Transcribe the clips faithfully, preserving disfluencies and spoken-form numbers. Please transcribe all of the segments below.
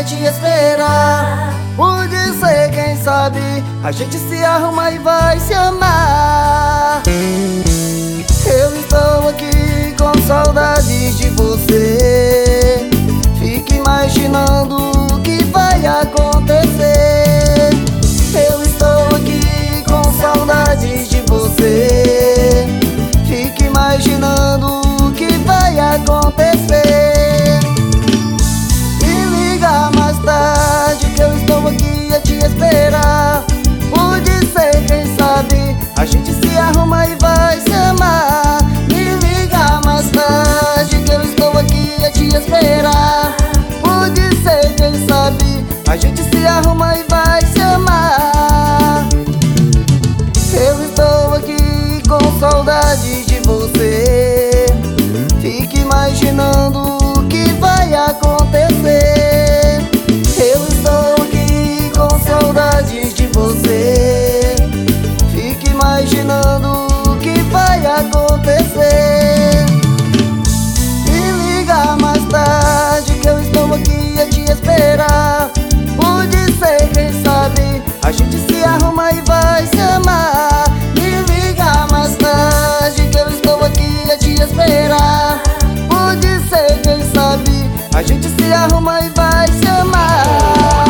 te esperar. Pode ser, quem sabe a gente se arruma e vai se amar. Eu estou aqui com saudades de você. Fique imaginando o que vai acontecer. Eu estou aqui com saudades de você. Fique imaginando o que vai acontecer. Me liga mais tarde que eu estou aqui a te esperar. Pode ser, quem sabe a gente se arruma e vai se amar. Me liga mais tarde que eu estou aqui a te esperar. Pode ser, quem sabe a gente se arruma e vai se amar. Eu estou aqui com saudade de você. Fique imaginando o que vai acontecer. Eu estou aqui com saudades de você. Fique imaginando o que vai acontecer. Me liga mais tarde que eu estou aqui a te esperar. Pode ser, quem sabe a gente se arruma e vai se amar. Me liga mais tarde que eu estou aqui a te esperar. Pode ser, quem sabe a gente se arruma e vai se amar.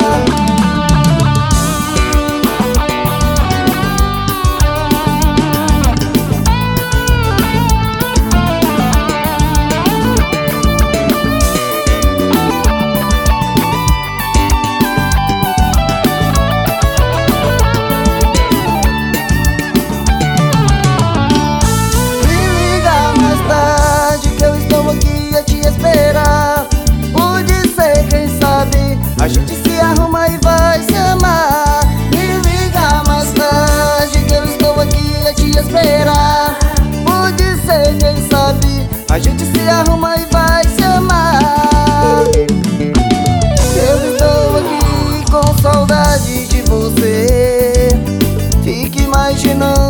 A gente se arruma e vai se amar. Me liga mais tarde que eu estou aqui a te esperar. Pode ser, quem sabe a gente se arruma e vai se amar. Eu estou aqui com saudade de você. Fique imaginando